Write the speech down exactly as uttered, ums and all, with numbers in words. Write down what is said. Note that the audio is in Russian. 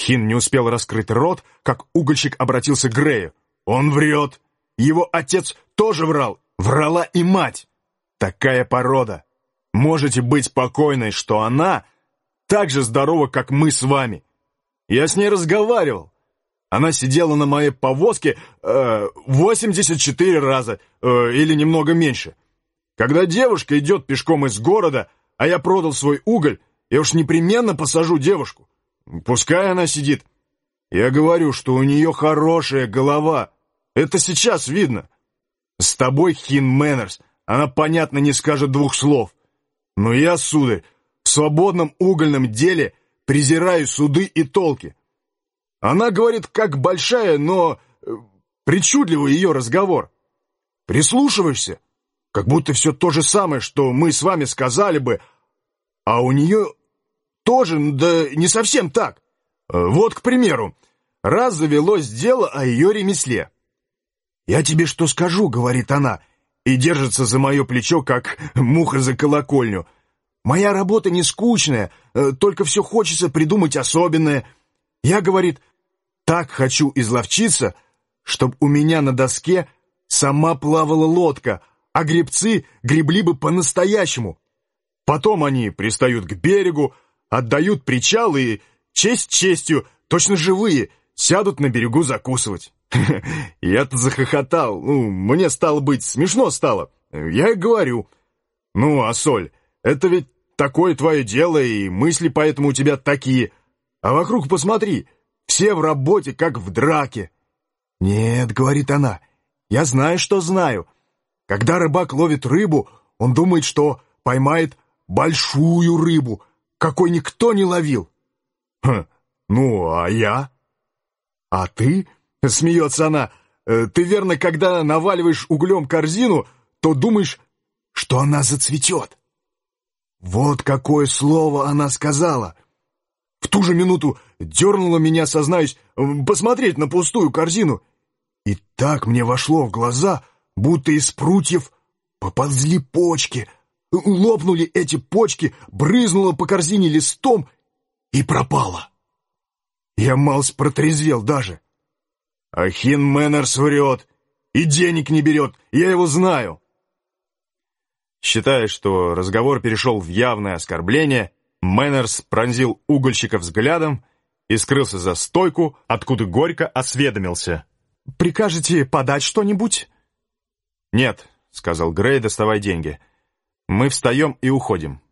Хин не успел раскрыть рот, как угольщик обратился к Грею. «Он врет! Его отец тоже врал! Врала и мать! Такая порода! Можете быть спокойной, что она так же здорова, как мы с вами! Я с ней разговаривал! Она сидела на моей повозке э, восемьдесят четыре раза, э, или немного меньше. Когда девушка идет пешком из города, а я продал свой уголь, я уж непременно посажу девушку. Пускай она сидит. Я говорю, что у нее хорошая голова. Это сейчас видно. С тобой, Хин Мэннерс, она, понятно, не скажет двух слов. Но я, сударь, в свободном угольном деле презираю суды и толки. Она говорит, как большая, но причудливый ее разговор. Прислушиваешься, как будто все то же самое, что мы с вами сказали бы, а у нее тоже, да не совсем так. Вот, к примеру, раз завелось дело о ее ремесле. «Я тебе что скажу», — говорит она, и держится за мое плечо, как муха за колокольню. «Моя работа не скучная, только все хочется придумать особенное. Я, говорит, так хочу изловчиться, чтоб у меня на доске сама плавала лодка, а гребцы гребли бы по-настоящему. Потом они пристают к берегу, отдают причал и, честь честью, точно живые, сядут на берегу закусывать». Я-то захохотал, ну, мне стало быть смешно стало. Я и говорю, ну, а Соль, это ведь такое твое дело, и мысли поэтому у тебя такие. А вокруг посмотри, все в работе, как в драке. «Нет, — говорит она, — я знаю, что знаю. Когда рыбак ловит рыбу, он думает, что поймает большую рыбу, какой никто не ловил». «Хм, ну, а я?» «А ты?» — смеется она. «Ты, верно, когда наваливаешь углем корзину, то думаешь, что она зацветет». Вот какое слово она сказала. В ту же минуту дернула меня, сознаюсь, посмотреть на пустую корзину. И так мне вошло в глаза, будто из прутьев поползли почки. Лопнули эти почки, брызнула по корзине листом и пропала. Я малость протрезвел даже. А Хин Мэннерс врет и денег не берет, я его знаю. Считая, что разговор перешел в явное оскорбление, Мэннерс пронзил угольщика взглядом и скрылся за стойку, откуда горько осведомился. «Прикажете подать что-нибудь?» «Нет», — сказал Грей, доставая деньги. «Мы встаем и уходим».